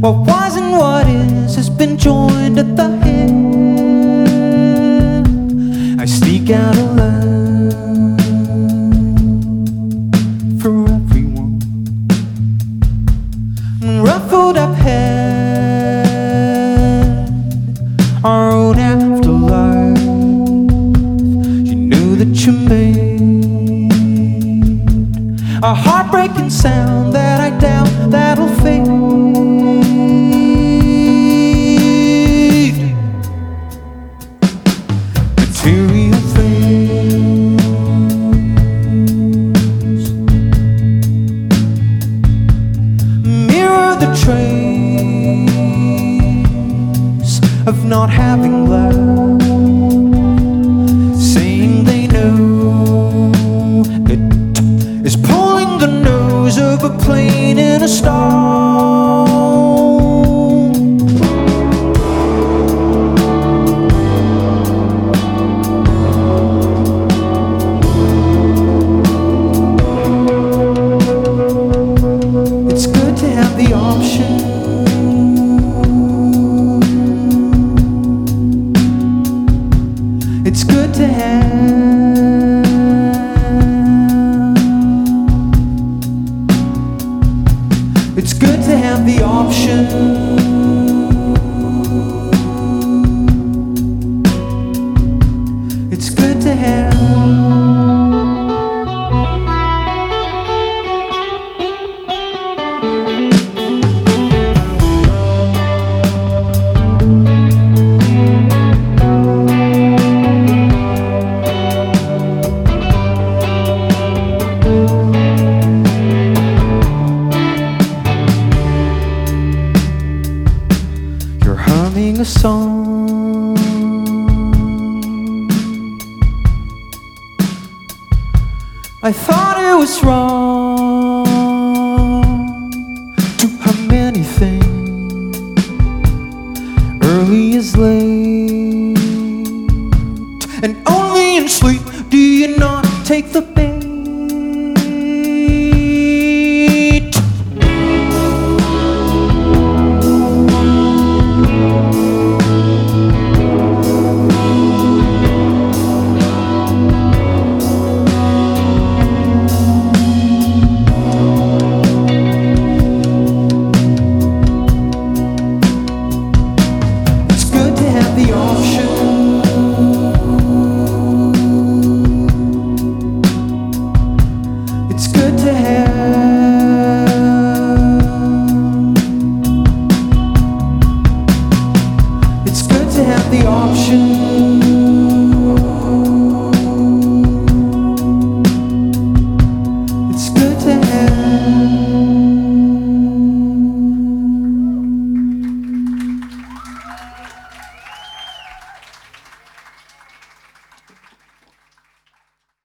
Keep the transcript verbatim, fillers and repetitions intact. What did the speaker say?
What was and what is has been joined at the hip. I sneak out of line for everyone. Ruffled up head, our own afterlife. You knew that you made a heartbreaking sound that I doubt that'll fade. Material things mirror the trace of not having love, saying they know it is pulling the nose of a plane in a storm. It's good to have the option. It's good to have. It's good to have the option. It's good to have. Humming a song, I thought it was wrong to hum anything. Early is late, and only in sleep do you not take the bait. The option. It's good to have. It's good to have the option.